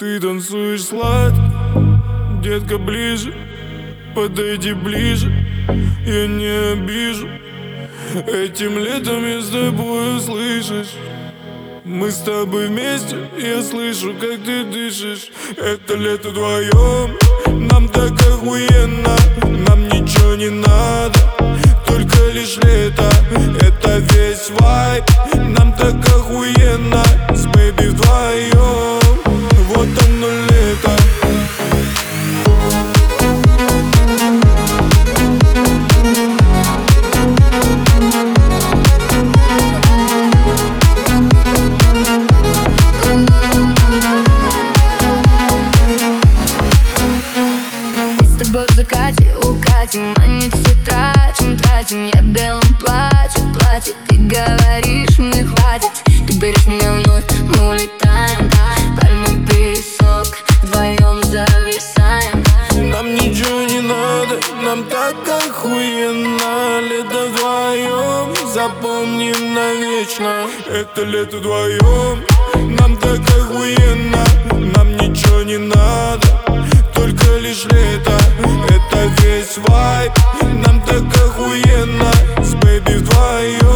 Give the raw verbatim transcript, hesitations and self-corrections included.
Ты танцуешь сладко, детка, ближе. Подойди ближе, я не обижу. Этим летом я с тобой, слышишь? Мы с тобой вместе, я слышу, как ты дышишь. Это лето вдвоем, нам так охуенно. Нам ничего не надо, только лишь лето. Это весь вайб, нам так охуенно. С бэйби вдвоем, вот оно лето. В закате укатим, а не все тратим, тратим. Я в белом платье, платье. Ты говоришь, мне хватит. Ты берешь меня вновь, мы улетаем. Пальмы, песок, вдвоем зависаем. Нам ничего не надо, нам так охуенно. Лето вдвоем, запомни навечно. Это лето вдвоем, нам так охуенно. Нам ничего не надо, только лишь лето. Это весь вайб, нам так охуенно. С бэйби вдвоем.